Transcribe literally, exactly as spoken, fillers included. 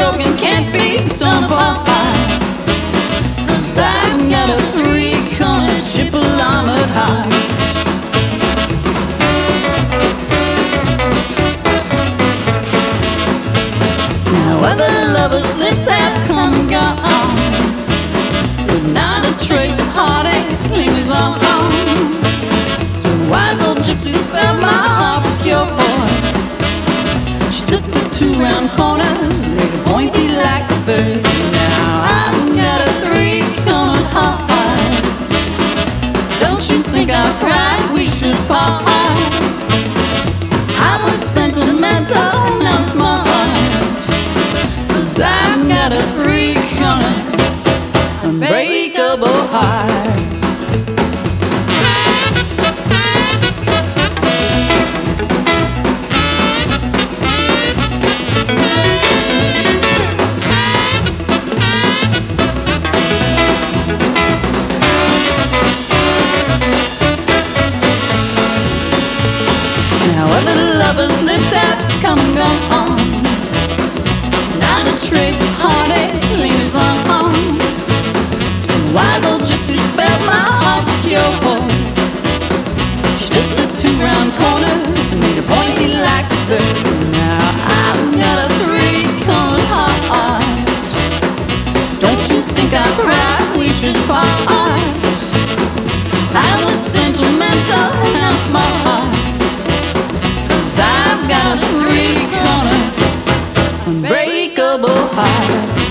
broken, can't be torn apart. Cause I've got a three-cornered triple-armored heart. Now other lovers' lips have come and gone, but not a trace of heartache lingers on. So a wise old gypsy spelled my heart was pure. She took the two round corners, made a pointy like a third. Now I've got a three-cornered heart. Don't you think I'll cry if we should part? I was sentimental, now I'm smart. Cause I've got a three-cornered, unbreakable heart. Now other lovers' lips have come and gone, not a trace of heartache lingers on. The wise old gypsy spelled my heart with pure. She took the two round corners and made a pointy like a third. Now I've got a three-cornered heart. Don't you think I'll cry if we should part? I was sentimental and I'm smart. Cause I've got a three-cornered, unbreakable heart.